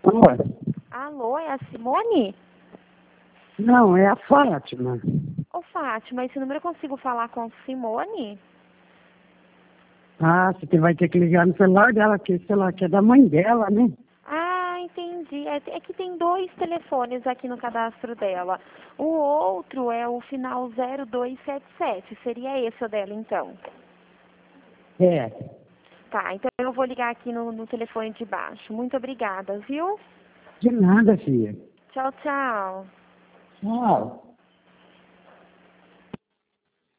Oi. Alô, é a Simone? Não, é a Fátima. Ô, Fátima, esse número eu consigo falar com Simone? Ah, você vai ter que ligar no celular dela, que sei lá, que é da mãe dela, né? Ah, entendi. É que tem dois telefones aqui no cadastro dela. O outro é o final 0277. Seria esse o dela, então? É. Tá, então eu vou ligar aqui no telefone de baixo. Muito obrigada, viu? De nada, filha. Tchau, tchau. Tchau.